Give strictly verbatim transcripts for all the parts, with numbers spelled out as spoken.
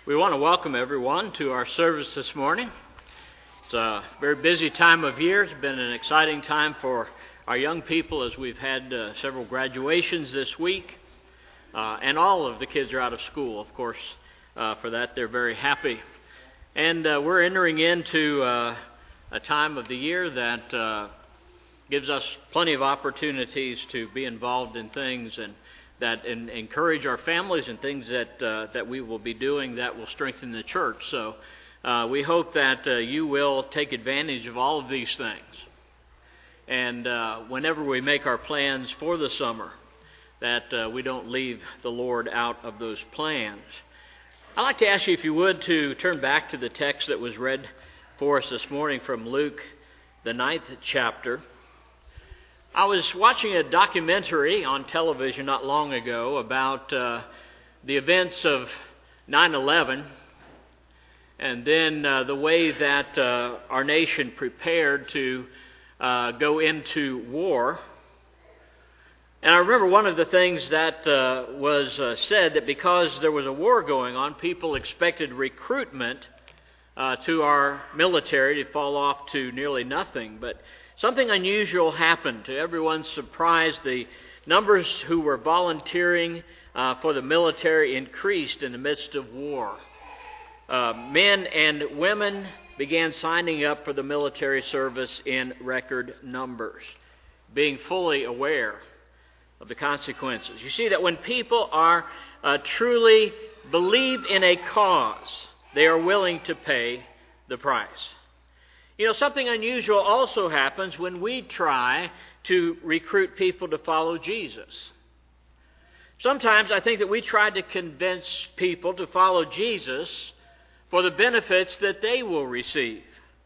We want to welcome everyone to our service this morning. It's a very busy time of year. It's been an exciting time for our young people as we've had uh, several graduations this week. Uh, and all of the kids are out of school, of course. Uh, for that, they're very happy. And uh, we're entering into uh, a time of the year that uh, gives us plenty of opportunities to be involved in things and that in, encourage our families and things that uh, that we will be doing that will strengthen the church. So uh, we hope that uh, you will take advantage of all of these things. And uh, whenever we make our plans for the summer, that uh, we don't leave the Lord out of those plans. I'd like to ask you, if you would, to turn back to the text that was read for us this morning from Luke, the ninth chapter. I was watching a documentary on television not long ago about uh, the events of nine eleven and then uh, the way that uh, our nation prepared to uh, go into war. And I remember one of the things that uh, was uh, said, that because there was a war going on, people expected recruitment uh, to our military to fall off to nearly nothing. But something unusual happened. To everyone's surprise, the numbers who were volunteering uh, for the military increased in the midst of war. Uh, men and women began signing up for the military service in record numbers, being fully aware of the consequences. You see that when people are uh, truly believe in a cause, they are willing to pay the price. You know, something unusual also happens when we try to recruit people to follow Jesus. Sometimes I think that we try to convince people to follow Jesus for the benefits that they will receive.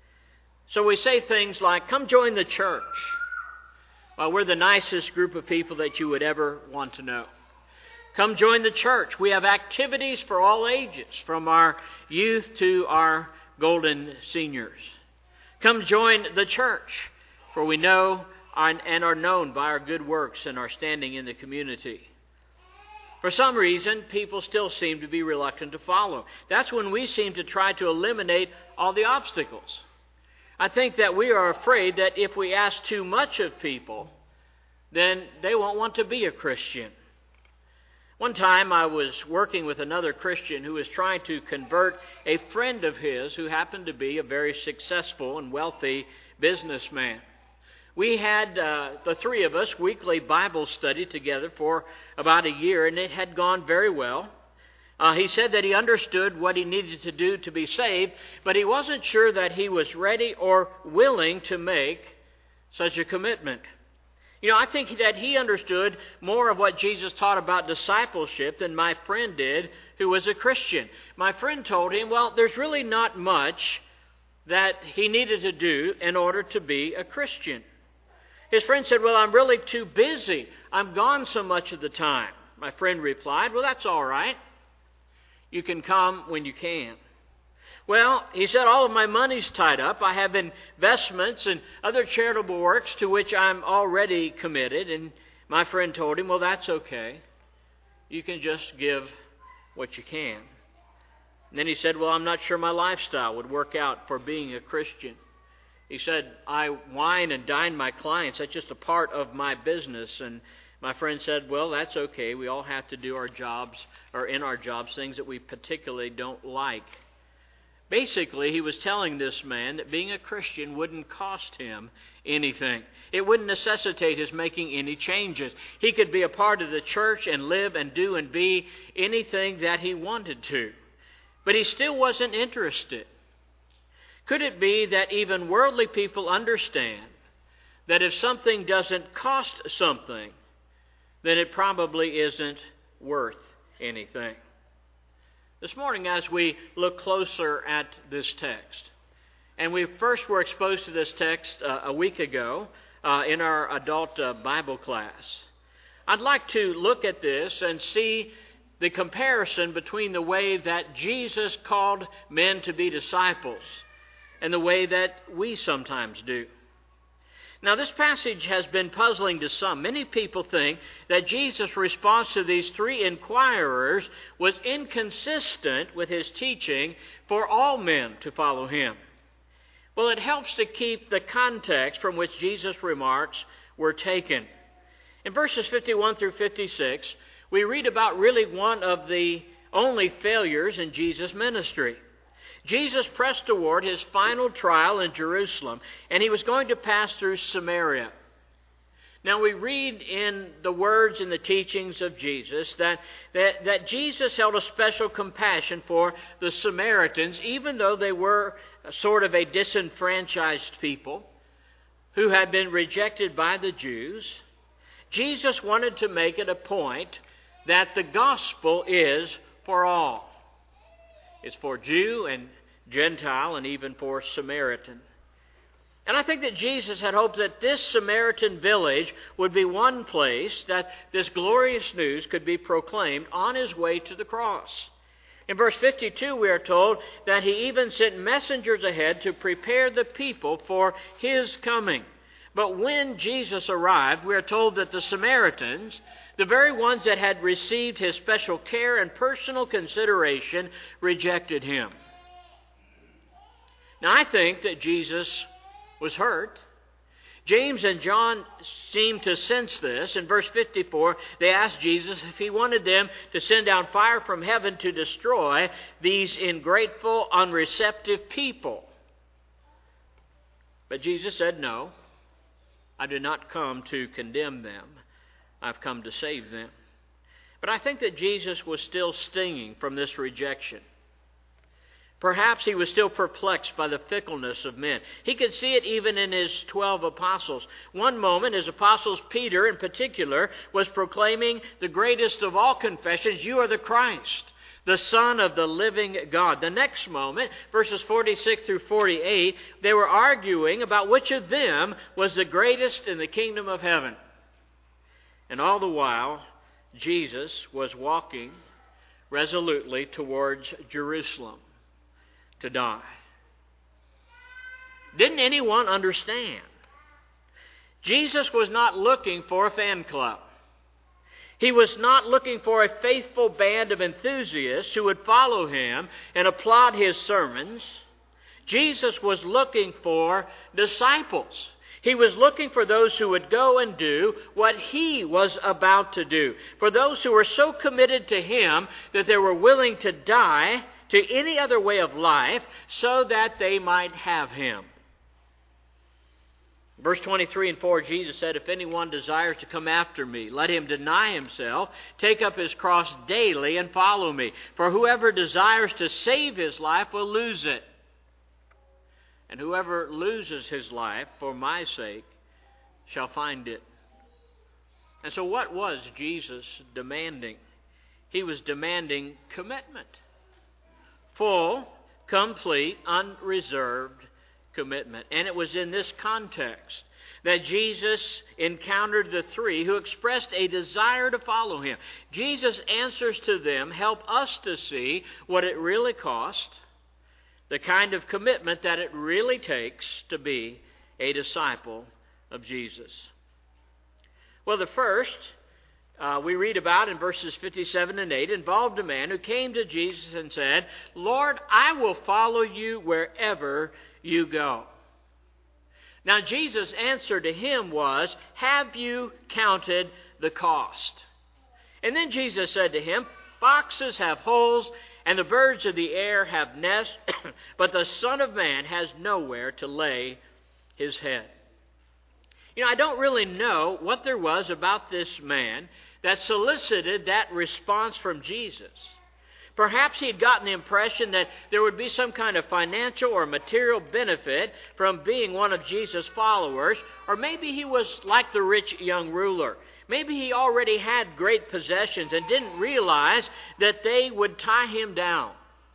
So we say things like, come join the church. Well, we're the nicest group of people that you would ever want to know. Come join the church. We have activities for all ages, from our youth to our golden seniors. Come join the church, for we know and are known by our good works and our standing in the community. For some reason, people still seem to be reluctant to follow. That's when we seem to try to eliminate all the obstacles. I think that we are afraid that if we ask too much of people, then they won't want to be a Christian. One time I was working with another Christian who was trying to convert a friend of his who happened to be a very successful and wealthy businessman. We had, uh, the three of us, weekly Bible study together for about a year, and it had gone very well. Uh, he said that he understood what he needed to do to be saved, but he wasn't sure that he was ready or willing to make such a commitment. You know, I think that he understood more of what Jesus taught about discipleship than my friend did, who was a Christian. My friend told him, well, there's really not much that he needed to do in order to be a Christian. His friend said, well, I'm really too busy. I'm gone so much of the time. My friend replied, well, that's all right. You can come when you can. Well, he said, all of my money's tied up. I have investments and other charitable works to which I'm already committed. And my friend told him, well, that's okay. You can just give what you can. And then he said, well, I'm not sure my lifestyle would work out for being a Christian. He said, I wine and dine my clients. That's just a part of my business. And my friend said, well, that's okay. We all have to do our jobs, or in our jobs, things that we particularly don't like. Basically, he was telling this man that being a Christian wouldn't cost him anything. It wouldn't necessitate his making any changes. He could be a part of the church and live and do and be anything that he wanted to. But he still wasn't interested. Could it be that even worldly people understand that if something doesn't cost something, then it probably isn't worth anything? This morning, as we look closer at this text, and we first were exposed to this text uh, a week ago uh, in our adult uh, Bible class, I'd like to look at this and see the comparison between the way that Jesus called men to be disciples and the way that we sometimes do. Now, this passage has been puzzling to some. Many people think that Jesus' response to these three inquirers was inconsistent with his teaching for all men to follow him. Well, it helps to keep the context from which Jesus' remarks were taken. In verses fifty-one through fifty-six, we read about really one of the only failures in Jesus' ministry. Jesus pressed toward his final trial in Jerusalem, and he was going to pass through Samaria. Now, we read in the words and the teachings of Jesus that, that, that Jesus held a special compassion for the Samaritans, even though they were sort of a disenfranchised people who had been rejected by the Jews. Jesus wanted to make it a point that the gospel is for all. It's for Jew and Gentile and even for Samaritan. And I think that Jesus had hoped that this Samaritan village would be one place that this glorious news could be proclaimed on his way to the cross. In verse fifty-two, we are told that he even sent messengers ahead to prepare the people for his coming. But when Jesus arrived, we are told that the Samaritans, the very ones that had received his special care and personal consideration, rejected him. Now, I think that Jesus was hurt. James and John seem to sense this. In verse fifty-four, they asked Jesus if he wanted them to send down fire from heaven to destroy these ungrateful, unreceptive people. But Jesus said, "No, I did not come to condemn them. I've come to save them." But I think that Jesus was still stinging from this rejection. Perhaps he was still perplexed by the fickleness of men. He could see it even in his twelve apostles. One moment, his apostles, Peter in particular, was proclaiming the greatest of all confessions, "You are the Christ, the Son of the living God." The next moment, verses forty-six through forty-eight, they were arguing about which of them was the greatest in the kingdom of heaven. And all the while, Jesus was walking resolutely towards Jerusalem to die. Didn't anyone understand? Jesus was not looking for a fan club. He was not looking for a faithful band of enthusiasts who would follow him and applaud his sermons. Jesus was looking for disciples. He was looking for those who would go and do what he was about to do. For those who were so committed to him that they were willing to die to any other way of life so that they might have him. Verse twenty-three and four, Jesus said, "If anyone desires to come after me, let him deny himself, take up his cross daily, and follow me. For whoever desires to save his life will lose it. And whoever loses his life for my sake shall find it." And so what was Jesus demanding? He was demanding commitment. Full, complete, unreserved commitment. And it was in this context that Jesus encountered the three who expressed a desire to follow him. Jesus' answers to them help us to see what it really cost, the kind of commitment that it really takes to be a disciple of Jesus. Well, the first Uh, we read about in verses fifty-seven and eight, involved a man who came to Jesus and said, "Lord, I will follow you wherever you go." Now, Jesus' answer to him was, "Have you counted the cost?" And then Jesus said to him, "Foxes have holes, and the birds of the air have nests, but the Son of Man has nowhere to lay his head." You know, I don't really know what there was about this man that solicited that response from Jesus. Perhaps he had gotten the impression that there would be some kind of financial or material benefit from being one of Jesus' followers, or maybe he was like the rich young ruler. Maybe he already had great possessions and didn't realize that they would tie him down,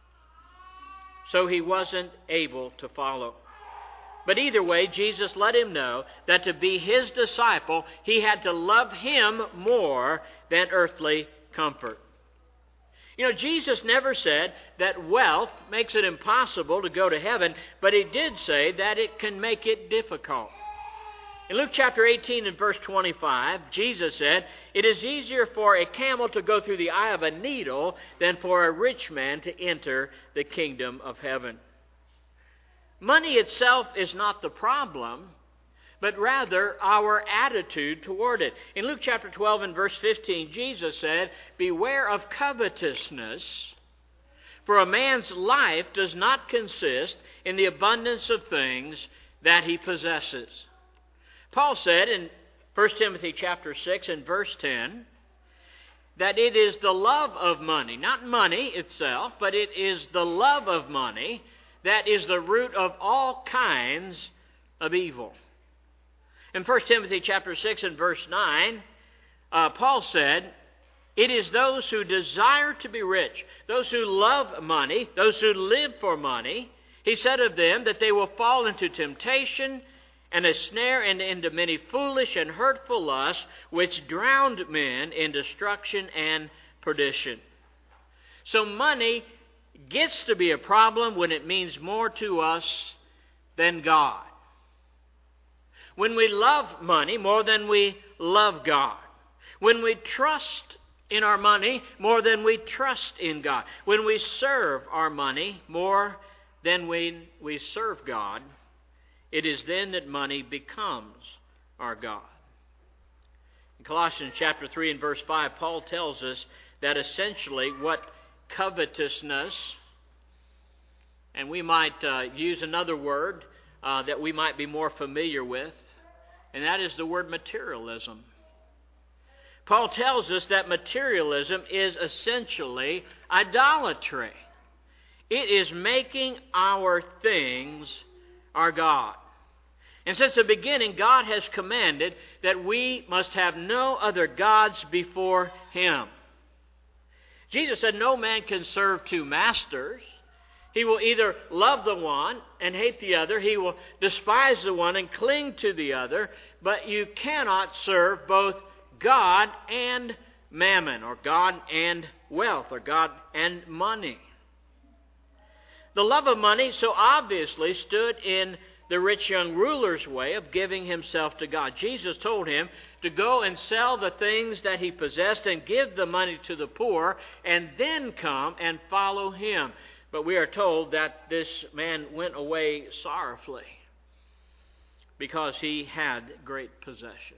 so he wasn't able to follow. But either way, Jesus let him know that to be his disciple, he had to love him more than earthly comfort. You know, Jesus never said that wealth makes it impossible to go to heaven, but he did say that it can make it difficult. In Luke chapter eighteen and verse twenty-five, Jesus said, "It is easier for a camel to go through the eye of a needle than for a rich man to enter the kingdom of heaven." Money itself is not the problem, but rather our attitude toward it. In Luke chapter twelve and verse fifteen, Jesus said, "Beware of covetousness, for a man's life does not consist in the abundance of things that he possesses." Paul said in First Timothy chapter six and verse ten that it is the love of money, not money itself, but it is the love of money that is the root of all kinds of evil. In First Timothy chapter six and verse nine, uh, Paul said, "It is those who desire to be rich, those who love money, those who live for money. He said of them that they will fall into temptation and a snare and into many foolish and hurtful lusts, which drowned men in destruction and perdition." So money gets to be a problem when it means more to us than God. When we love money more than we love God. When we trust in our money more than we trust in God. When we serve our money more than we, we serve God, it is then that money becomes our God. In Colossians chapter three and verse five, Paul tells us that essentially what covetousness, and we might uh, use another word uh, that we might be more familiar with, and that is the word materialism. Paul tells us that materialism is essentially idolatry. It is making our things our God. And since the beginning, God has commanded that we must have no other gods before Him. Jesus said no man can serve two masters. He will either love the one and hate the other. He will despise the one and cling to the other. But you cannot serve both God and mammon, or God and wealth, or God and money. The love of money so obviously stood in the rich young ruler's way of giving himself to God. Jesus told him to go and sell the things that he possessed and give the money to the poor, and then come and follow him. But we are told that this man went away sorrowfully because he had great possessions.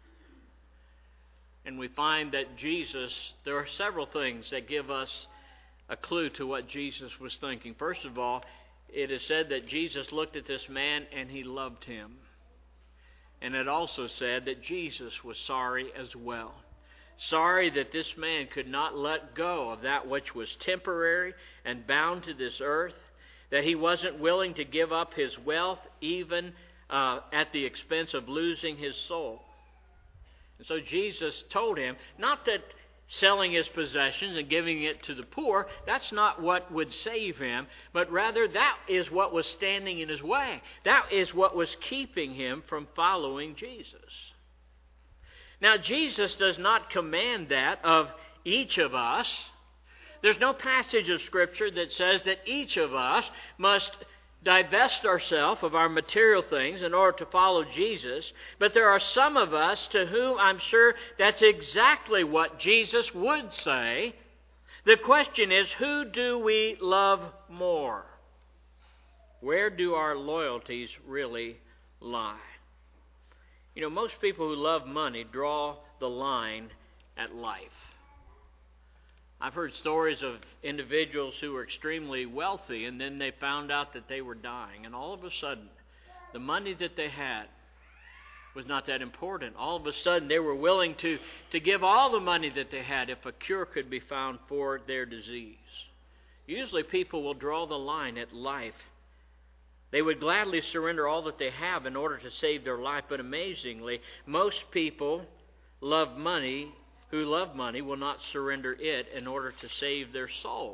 And we find that Jesus, there are several things that give us a clue to what Jesus was thinking. First of all, it is said that Jesus looked at this man and he loved him. And it also said that Jesus was sorry as well. Sorry that this man could not let go of that which was temporary and bound to this earth, that he wasn't willing to give up his wealth even uh, at the expense of losing his soul. And so Jesus told him not that selling his possessions and giving it to the poor, that's not what would save him, but rather that is what was standing in his way. That is what was keeping him from following Jesus. Now, Jesus does not command that of each of us. There's no passage of Scripture that says that each of us must divest ourselves of our material things in order to follow Jesus. But there are some of us to whom I'm sure that's exactly what Jesus would say. The question is, who do we love more? Where do our loyalties really lie? You know, most people who love money draw the line at life. I've heard stories of individuals who were extremely wealthy and then they found out that they were dying. And all of a sudden, the money that they had was not that important. All of a sudden, they were willing to, to give all the money that they had if a cure could be found for their disease. Usually people will draw the line at life. They would gladly surrender all that they have in order to save their life. But amazingly, most people love money, who love money will not surrender it in order to save their soul.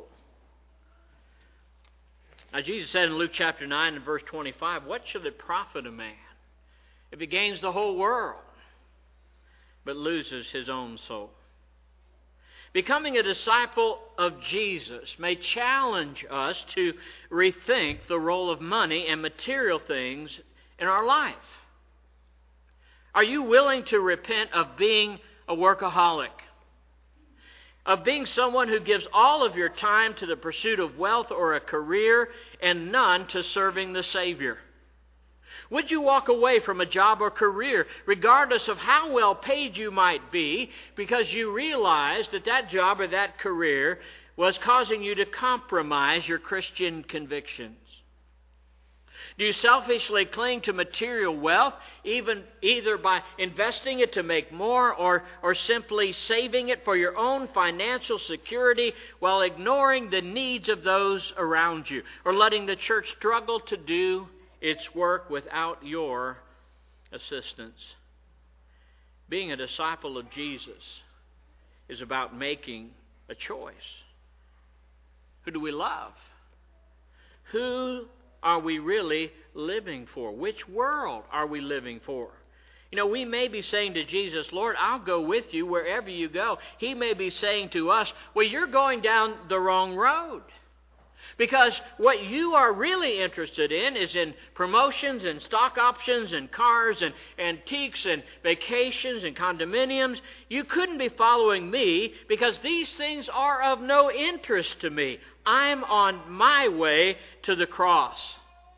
Now Jesus said in Luke chapter nine and verse twenty-five, "What shall it profit a man if he gains the whole world, but loses his own soul?" Becoming a disciple of Jesus may challenge us to rethink the role of money and material things in our life. Are you willing to repent of being a workaholic? Of being someone who gives all of your time to the pursuit of wealth or a career and none to serving the Savior? Would you walk away from a job or career, regardless of how well paid you might be, because you realized that that job or that career was causing you to compromise your Christian convictions? Do you selfishly cling to material wealth, even either by investing it to make more or, or simply saving it for your own financial security while ignoring the needs of those around you, or letting the church struggle to do its work without your assistance? Being a disciple of Jesus is about making a choice. Who do we love? Who are we really living for? Which world are we living for? You know, we may be saying to Jesus, Lord, I'll go with you wherever you go. He may be saying to us, well, you're going down the wrong road. Because what you are really interested in is in promotions and stock options and cars and antiques and vacations and condominiums. You couldn't be following me because these things are of no interest to me. I'm on my way to the cross.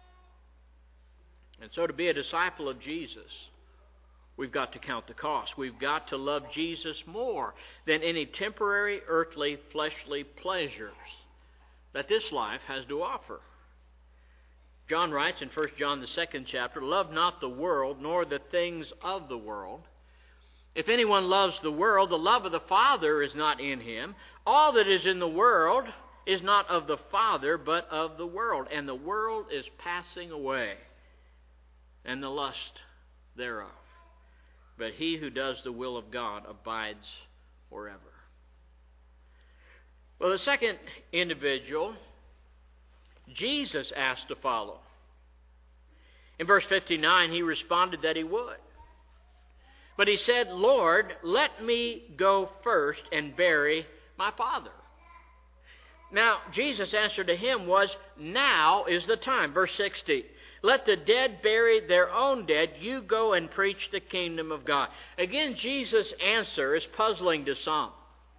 And so to be a disciple of Jesus, we've got to count the cost. We've got to love Jesus more than any temporary, earthly, fleshly pleasures that this life has to offer. John writes in First John, the second chapter, love not the world, nor the things of the world. If anyone loves the world, the love of the Father is not in him. All that is in the world is not of the Father, but of the world. And the world is passing away, and the lust thereof. But he who does the will of God abides forever. Well, the second individual, Jesus asked to follow. In verse fifty-nine, he responded that he would. But he said, Lord, let me go first and bury my father. Now, Jesus' answer to him was, now is the time. Verse sixty, let the dead bury their own dead. You go and preach the kingdom of God. Again, Jesus' answer is puzzling to some.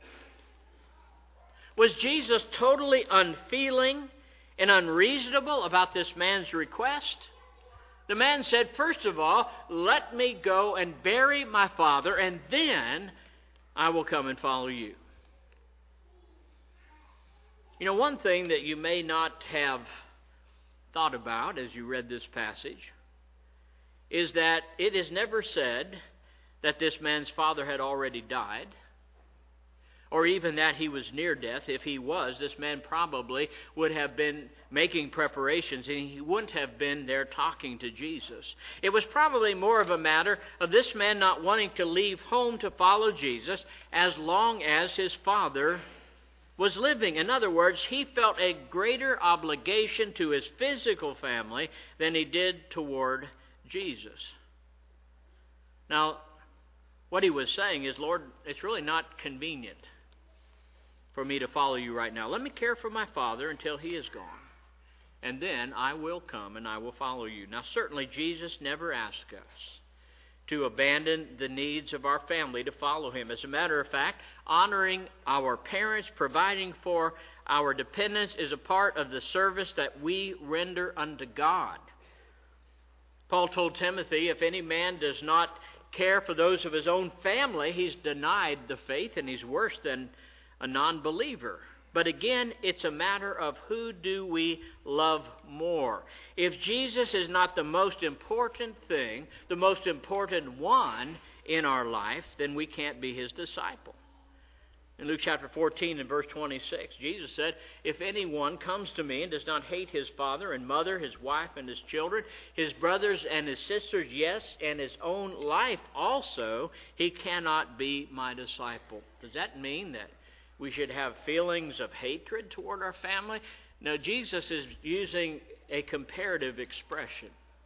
Was Jesus totally unfeeling and unreasonable about this man's request? The man said, first of all, let me go and bury my father, and then I will come and follow you. You know, one thing that you may not have thought about as you read this passage is that it is never said that this man's father had already died, or even that he was near death. If he was, this man probably would have been making preparations, and he wouldn't have been there talking to Jesus. It was probably more of a matter of this man not wanting to leave home to follow Jesus as long as his father was living. In other words, he felt a greater obligation to his physical family than he did toward Jesus. Now, what he was saying is, Lord, it's really not convenient for me to follow you right now. Let me care for my father until he is gone, and then I will come and I will follow you. Now, certainly Jesus never asked us to abandon the needs of our family to follow him. As a matter of fact, honoring our parents, providing for our dependents is a part of the service that we render unto God. Paul told Timothy, if any man does not care for those of his own family, he's denied the faith and he's worse than a non-believer. But again, it's a matter of who do we love more. If Jesus is not the most important thing, the most important one in our life, then we can't be his disciple. In Luke chapter fourteen and verse twenty-six, Jesus said, if anyone comes to me and does not hate his father and mother, his wife and his children, his brothers and his sisters, yes, and his own life also, he cannot be my disciple. Does that mean that we should have feelings of hatred toward our family? No, Jesus is using a comparative expression.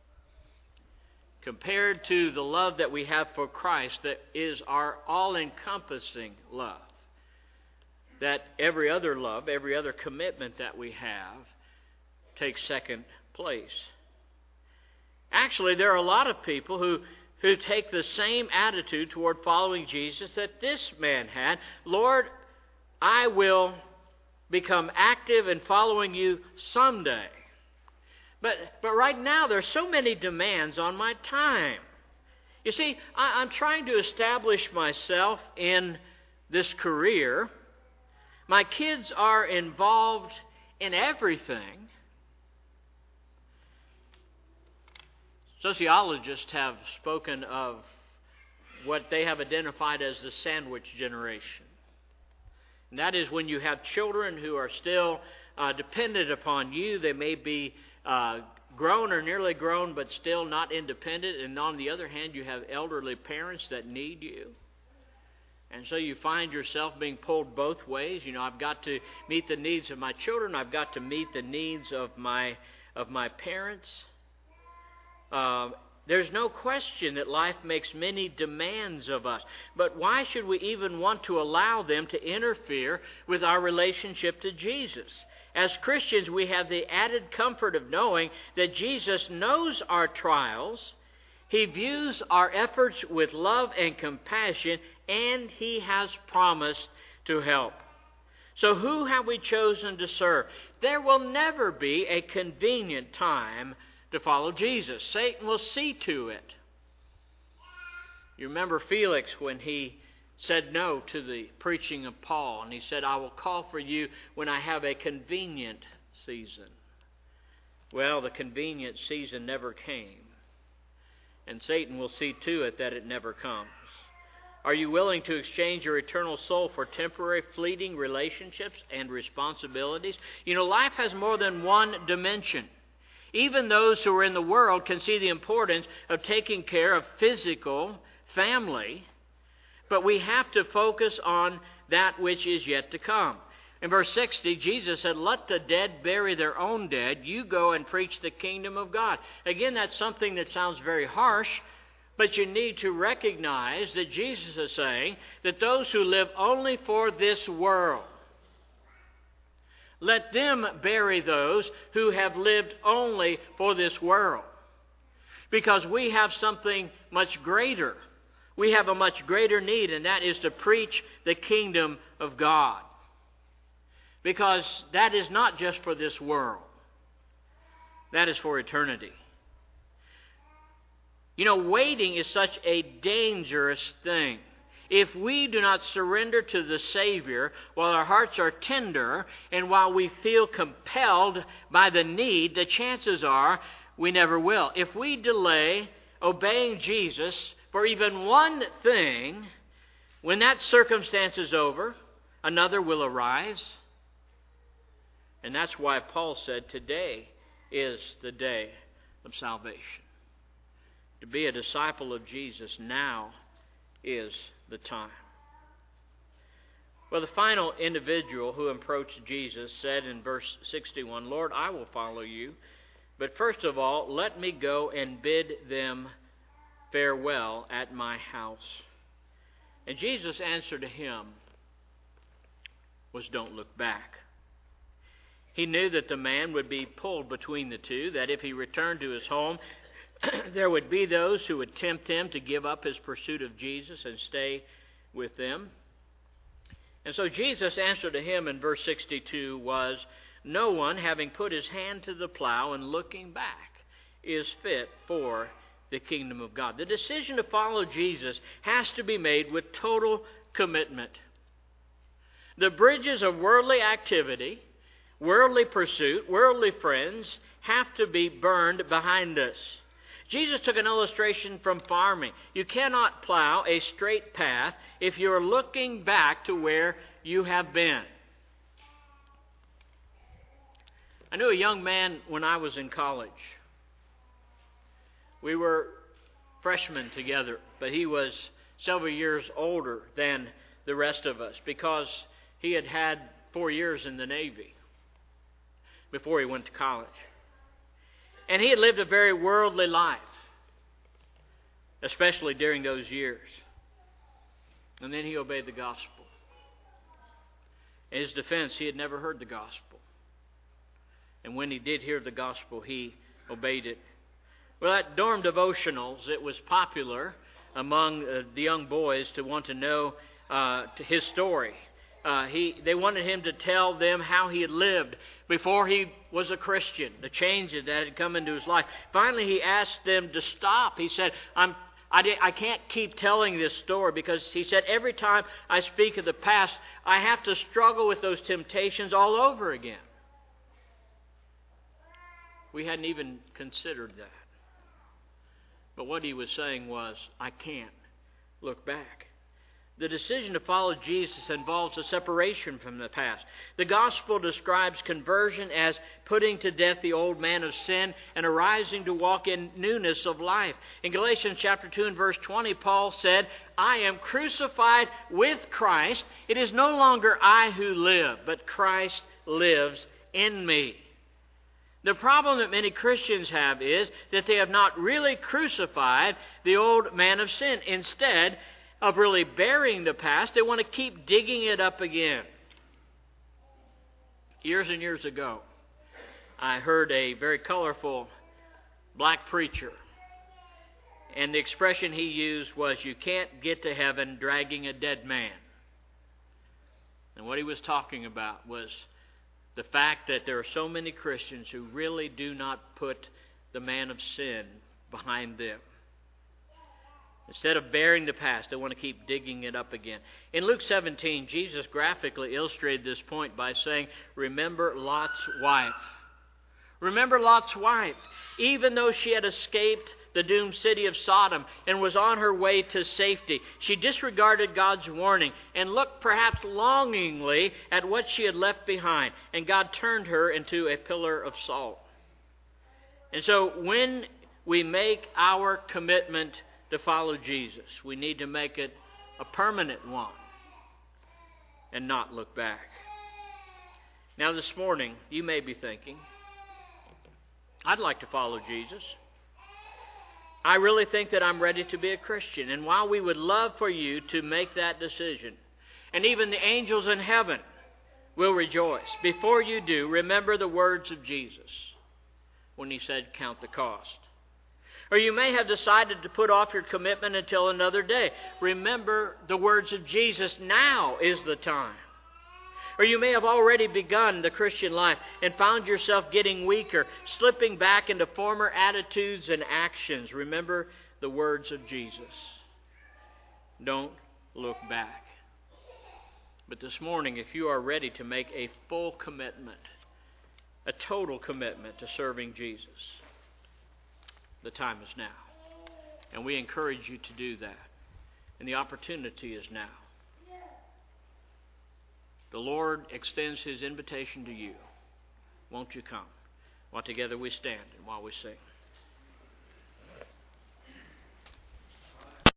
Compared to the love that we have for Christ, that is our all-encompassing love. That every other love, every other commitment that we have takes second place. Actually, there are a lot of people who who take the same attitude toward following Jesus that this man had. Lord, I will become active in following you someday. But, but right now, there are so many demands on my time. You see, I, I'm trying to establish myself in this career. My kids are involved in everything. Sociologists have spoken of what they have identified as the sandwich generation. And that is when you have children who are still uh, dependent upon you. They may be uh, grown or nearly grown, but still not independent. And on the other hand, you have elderly parents that need you. And so you find yourself being pulled both ways. You know, I've got to meet the needs of my children. I've got to meet the needs of my of my parents. Uh, there's no question that life makes many demands of us. But why should we even want to allow them to interfere with our relationship to Jesus? As Christians, we have the added comfort of knowing that Jesus knows our trials. He views our efforts with love and compassion, and He has promised to help. So who have we chosen to serve? There will never be a convenient time to follow Jesus. Satan will see to it. You remember Felix when he said no to the preaching of Paul, and he said, I will call for you when I have a convenient season. Well, the convenient season never came, and Satan will see to it that it never comes. Are you willing to exchange your eternal soul for temporary, fleeting relationships and responsibilities? You know, life has more than one dimension. Even those who are in the world can see the importance of taking care of physical family, but we have to focus on that which is yet to come. In verse sixty, Jesus said, let the dead bury their own dead. You go and preach the kingdom of God. Again, that's something that sounds very harsh, but you need to recognize that Jesus is saying that those who live only for this world, let them bury those who have lived only for this world. Because we have something much greater. We have a much greater need, and that is to preach the kingdom of God. Because that is not just for this world. That is for eternity. You know, waiting is such a dangerous thing. If we do not surrender to the Savior while our hearts are tender and while we feel compelled by the need, the chances are we never will. If we delay obeying Jesus for even one thing, when that circumstance is over, another will arise. And that's why Paul said today is the day of salvation. To be a disciple of Jesus now is the time. Well, the final individual who approached Jesus said in verse sixty-one, Lord, I will follow you, but first of all, let me go and bid them farewell at my house. And Jesus' answer to him was, don't look back. He knew that the man would be pulled between the two, that if he returned to his home, there would be those who would tempt him to give up his pursuit of Jesus and stay with them. And so Jesus' answer to him in verse sixty-two was, no one, having put his hand to the plow and looking back, is fit for the kingdom of God. The decision to follow Jesus has to be made with total commitment. The bridges of worldly activity, worldly pursuit, worldly friends have to be burned behind us. Jesus took an illustration from farming. You cannot plow a straight path if you're looking back to where you have been. I knew a young man when I was in college. We were freshmen together, but he was several years older than the rest of us because he had had four years in the Navy before he went to college. And he had lived a very worldly life, especially during those years. And then he obeyed the gospel. In his defense, he had never heard the gospel. And when he did hear the gospel, he obeyed it. Well, at dorm devotionals, it was popular among uh, the young boys to want to know uh, to his story. Uh, he, they wanted him to tell them how he had lived before he was a Christian, the changes that had come into his life. Finally, he asked them to stop. He said, I'm, I, di- I can't keep telling this story because, he said, every time I speak of the past, I have to struggle with those temptations all over again. We hadn't even considered that. But what he was saying was, I can't look back. The decision to follow Jesus involves a separation from the past. The gospel describes conversion as putting to death the old man of sin and arising to walk in newness of life. In Galatians chapter two and verse twenty, Paul said, I am crucified with Christ. It is no longer I who live, but Christ lives in me. The problem that many Christians have is that they have not really crucified the old man of sin. Instead of really burying the past, they want to keep digging it up again. Years and years ago, I heard a very colorful black preacher, and the expression he used was, you can't get to heaven dragging a dead man. And what he was talking about was the fact that there are so many Christians who really do not put the man of sin behind them. Instead of burying the past, they want to keep digging it up again. In Luke seventeen, Jesus graphically illustrated this point by saying, remember Lot's wife. Remember Lot's wife. Even though she had escaped the doomed city of Sodom and was on her way to safety, she disregarded God's warning and looked perhaps longingly at what she had left behind. And God turned her into a pillar of salt. And so when we make our commitment to follow Jesus, we need to make it a permanent one and not look back. Now this morning, you may be thinking, I'd like to follow Jesus. I really think that I'm ready to be a Christian. And while we would love for you to make that decision, and even the angels in heaven will rejoice, before you do, remember the words of Jesus when he said, count the cost. Or you may have decided to put off your commitment until another day. Remember the words of Jesus, now is the time. Or you may have already begun the Christian life and found yourself getting weaker, slipping back into former attitudes and actions. Remember the words of Jesus. Don't look back. But this morning, if you are ready to make a full commitment, a total commitment to serving Jesus, the time is now. And we encourage you to do that. And the opportunity is now. The Lord extends his invitation to you. Won't you come? While together we stand and while we sing.